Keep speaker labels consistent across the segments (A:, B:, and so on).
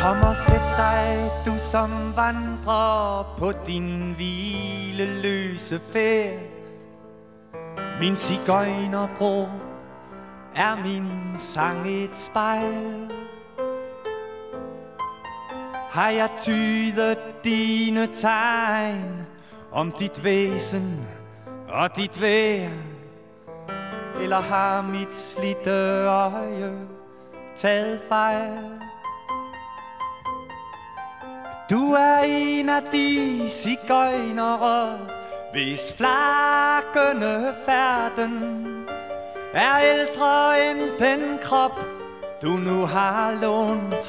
A: Kom og sæt dig, du som vandrer på din hvileløse færd. Min sigøjnerbror er min sang et spejl. Har jeg tydet dine tegn om dit væsen og dit vejr? Eller har mit slidte øje taget fejl? Du er en af de sigøjnere, hvis flakkende færden er ældre end den krop, du nu har lånt.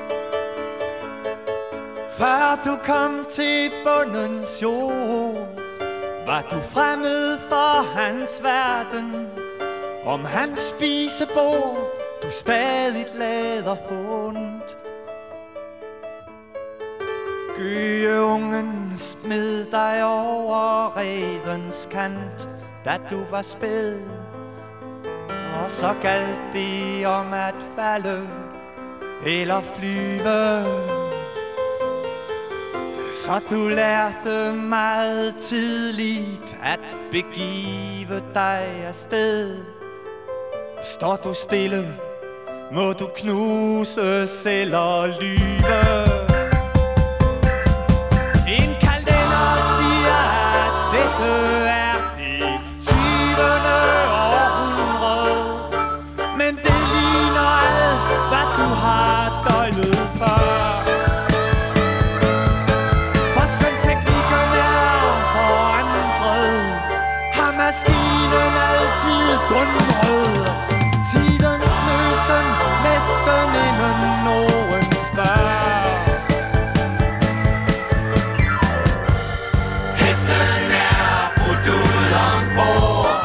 A: Før du kom til bundens jord, var du fremmed for hans verden. Om hans spisebord, du stadig lader hånd. Gøgeungen smed dig over redens kant, da du var spæd. Og så galt det om at falde eller flyve. Så du lærte meget tidligt at begive dig afsted. Står du stille, må du knuses eller lyve. En kalender siger, at dette er det 20. århundrede. Men det ligner alt, hvad du har døgnet før. For skøn teknikken er forandret, har maskinen altid dundret. Tidens løsen næsten inden nogen spørger.
B: Hesten er brudt ud ombord.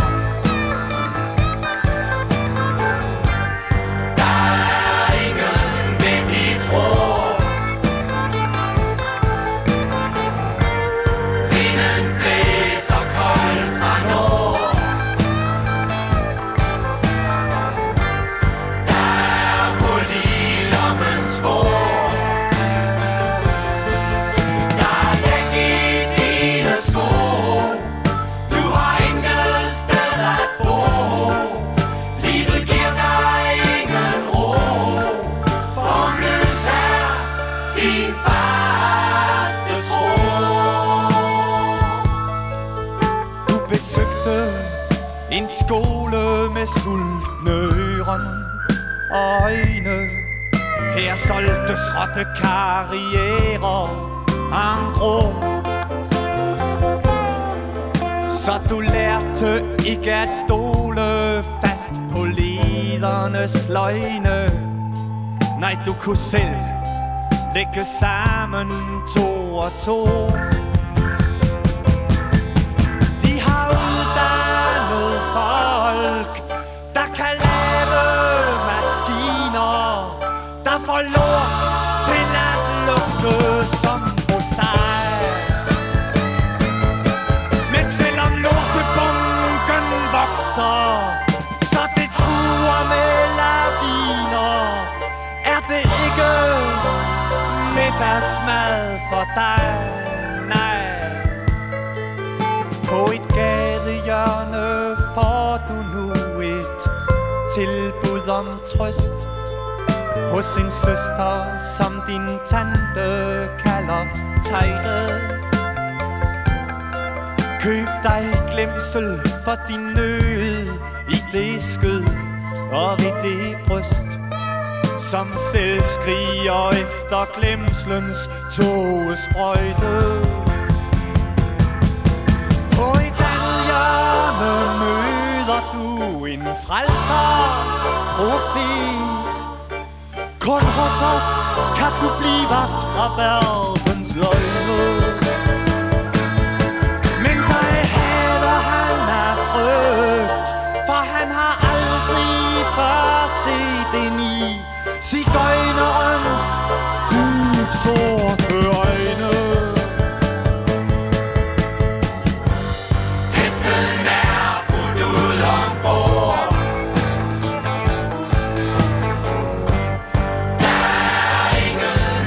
B: Der er ingen ved dit råd. Vinden blæser koldt fra nord. Der er hul i lommens vor. Der er læk i dine sko. Du har intet sted at bo. Livet giver dig ingen ro. Formløs er din faste tro.
A: Du besøgte en skole med sultne øren og øjne. Her solgtes rotte karrierer en gro. Så du lærte ikke at stole fast på ledernes løgne. Nej, du kunne selv lægge sammen to og to. De har uddannet folk, der kan lave maskiner, der får lort til at lugte som postej. Men selvom lortebunken vokser, så det truer med laviner, er det ikke middagsmad for dig, nej. På et gadehjørne får du nu et tilbud om trøst hos en søster, som din tante kalder Tøjte. Køb dig glemsel for din nød i det skød og ved det bryst, som selv skriger efter glemslens tågesprøjte. På et andet hjørne møder du en frelser profet. Kun hos os kan du blive vagt fra verdens løgne. Men dig hader han af frygt, for han har aldrig før set ind i sigøjnerens dyb sorte øjne.
B: Hesten er brudt ud ombord. Der er ingen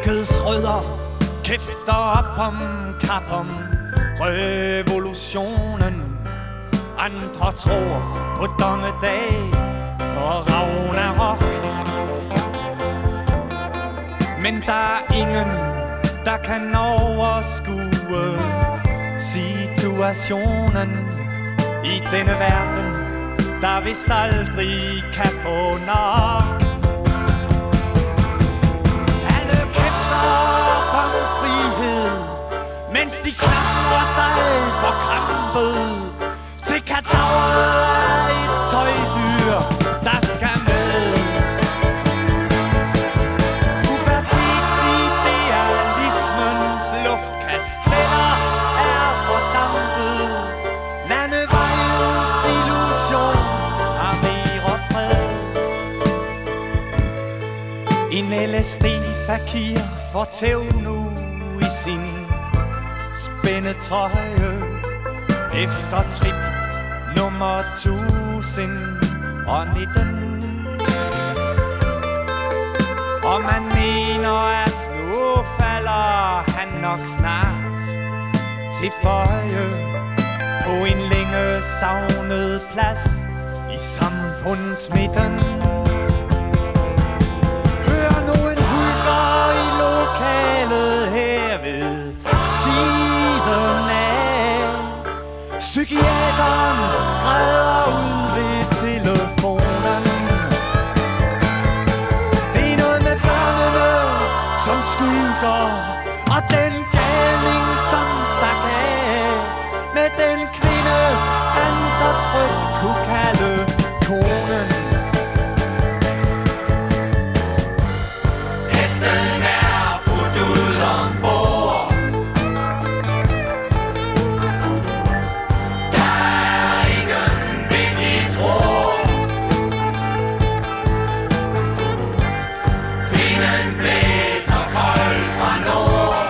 A: Folkets rødder kæfter op om kap om revolutionen. Andre tror på dommedag og Ragnarok. Men der er ingen, der kan overskue situationen i denne verden, der vist aldrig kan få nok. Alle kæmper om frihed, mens de klamrer sig for krampet til kadaveret af et tøjdyr, der skal med. Pubertetsidealismens luftkasteller er fordampet. Landevejens illusion har mere fred. En LSD-fakir får tæv nu i sin spændetrøje efter trip nummer 1019. Og man mener, at nu falder han nok snart til føje på en længe savnet plads i samfundsmidten. Hør nu en hulker i lokalet herved siden af. Psykiateren græder ud ved telefonen. Det er noget med børnene som skylder, og den galning som stak af med den kvinde, han så trygt kunne kalde konen.
B: Hesten er putt ud ombord. Der er ingen ved de tror. Vinden blæser koldt fra nord.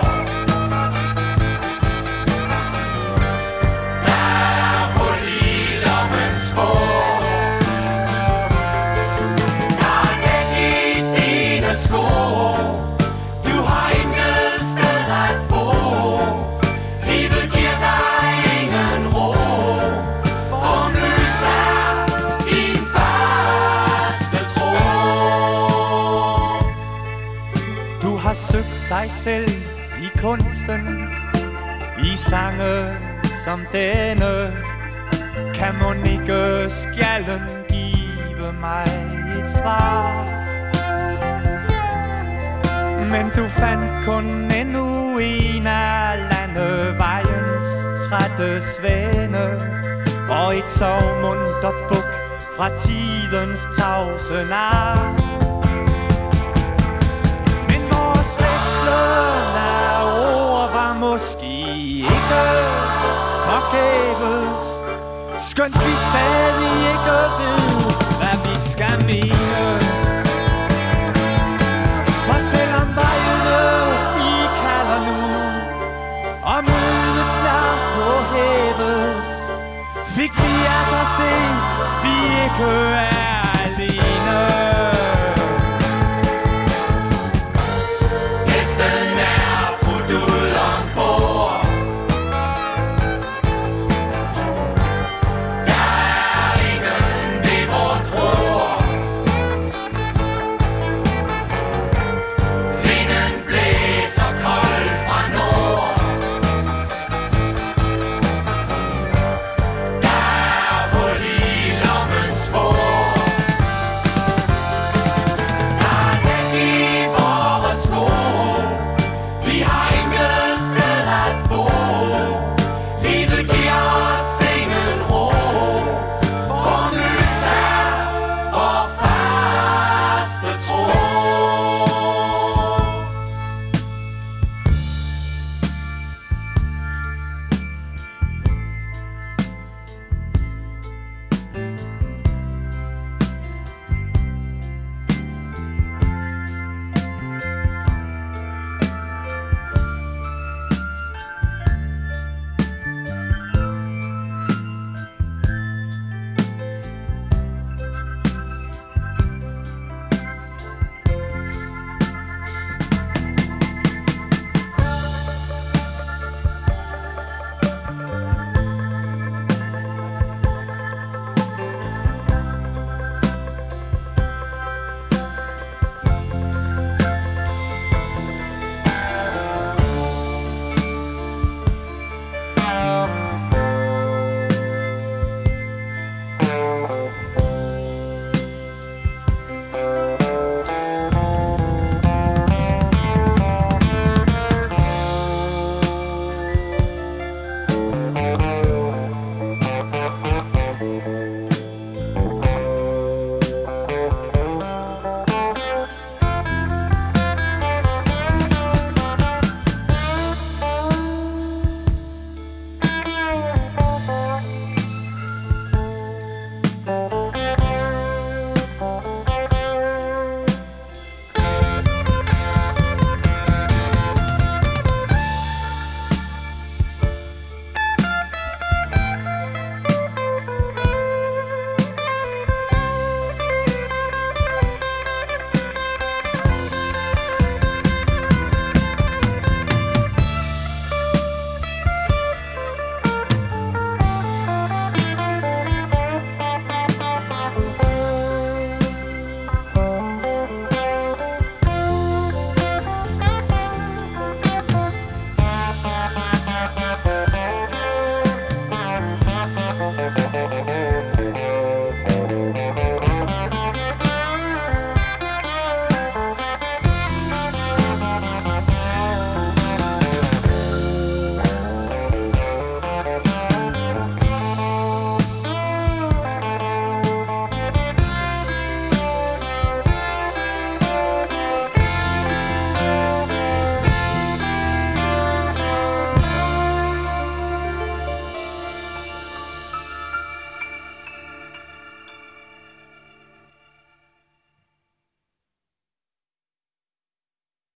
B: Der er hul i lommens svår. Der er læg i dine sko. Du har intet sted at bo. Livet giver dig ingen ro. Formløs er din faste tro.
A: Du har søgt dig selv i kunsten, i sange som denne. Kan mon ikke skjalden give mig et svar? Men du fandt kun endnu en af landevejens trætte svane, og et sovmunter buk fra tidens tavse nar. Men vores vekslen af ord var måske ikke forgæves, skønt vi stadig ikke ved, hvad vi skal mene. For selvom vejene de kalder nu, og mødet snart må hæves, fik vi atter set, vi ikke er